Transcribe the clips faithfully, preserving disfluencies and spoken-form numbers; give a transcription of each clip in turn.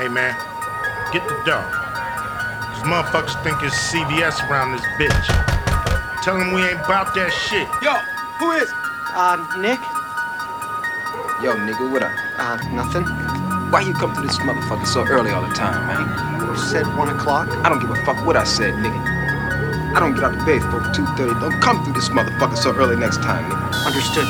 Hey man, get the dough. These motherfuckers think it's C V S around this bitch. Tell them we ain't about that shit. Yo, who is? Uh, Nick? Yo, nigga, what up? Uh, nothing. Why you come to this motherfucker so early all the time, man? You said one o'clock? I don't give a fuck what I said, nigga. I don't get out of bed for two thirty. Don't come through this motherfucker so early next time, nigga. Understood.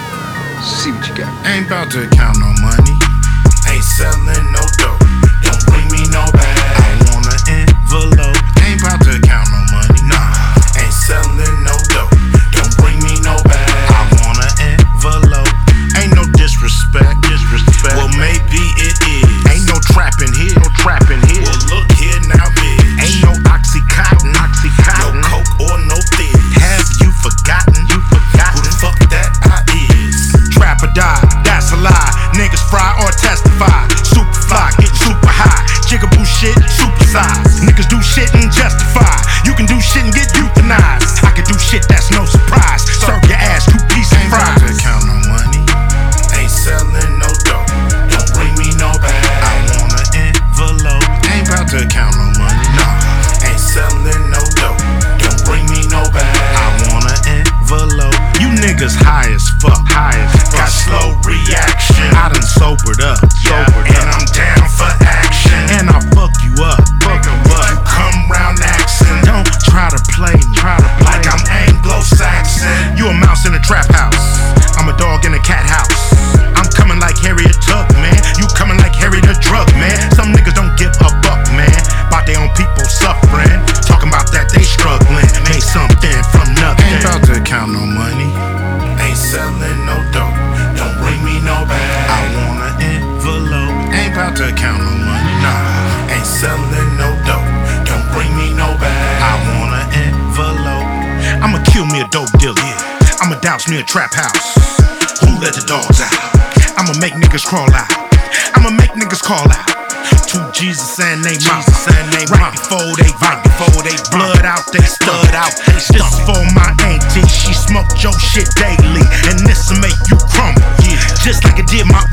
See what you got. Ain't about to count no money. Ain't selling no dope. Don't bring me no bag. I want an envelope. Ain't about to count no money. Nah, ain't selling no dope. Don't bring me no bag. I want an envelope. Ain't no disrespect. Disrespect. Well, maybe it is. Ain't no trapping here. No trapping here. Well, look here now, bitch. Ain't no Oxycontin. Oxycontin. No coke or no thiz. Have you forgotten? You forgotten who the fuck that I is? Trap or die, that's a lie. Niggas fry or testify. Super fly, get super high. Jigaboo shit, super size. Niggas do shit and justify. You can do shit and get euthanized. I can do shit that's no surprise. Serve your ass two pieces of fries. Ain't about to count no money. Ain't selling no dope. Don't bring me no bag. I want an envelope. Ain't about to count no money. Nah, ain't selling no dope. Don't bring me no bag. I want an envelope. You niggas high as fuck. High as fuck. Got slow reaction. I done sobered up. Yeah, sobered and up. I'm down for action. And I'll fuck you up. Fuck you up. You come round accent. Don't try to play me. Try to play like I'm Anglo-Saxon. You a mouse in a trap house. I'm a dog in a cat house. I'm coming like Harriet Tubman, man. You coming like Harry the Drug, man. Some niggas don't give a fuck, man. About their own people suffering. Talking about that they struggling. Made something from nothing. Ain't about to count no money. Ain't selling no dope. Don't bring me no bag. I want an envelope. Ain't about to count no money. Nah, ain't selling no dope. Don't bring me no bag. I want an envelope. I'ma kill me a dope dealer. I'ma douse me a trap house. Who let the dogs out? I'ma make niggas crawl out. I'ma make niggas call out. To Jesus and they mama. Right before they right before they blood out, they stud out. This for my auntie, she smoked your shit daily, and this'll make you crumble. Just like it did my